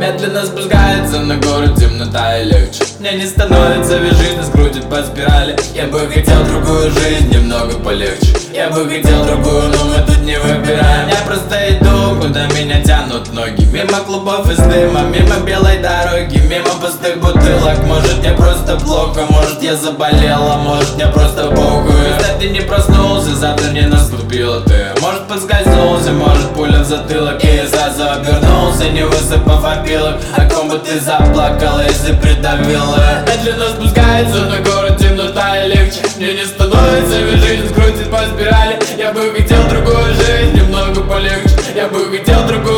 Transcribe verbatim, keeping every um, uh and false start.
Медленно спускается на город темнота и легче. Мне не становится, ведь жизнь нас крутит по спирали. Я бы хотел другую жизнь, немного полегче. Я бы хотел другую, но мы тут не выбираем. Я просто иду, куда меня тянут ноги. Мимо клубов из дыма, мимо белой дороги, мимо пустых бутылок. Может мне просто плохо, может я заболела, может мне просто похуй. Кстати, не проснулся, завтра не наступила ты. Может подскользнулся, может пуля в затылок. И сразу обернулся, не высыпав опилок. О ком бы ты заплакала, если придавила. Медленно спускается на город темнота и легче. Мне не становится, ведь жизнь крутит по спирали. Я бы хотел другую жизнь, немного полегче. Я бы хотел другую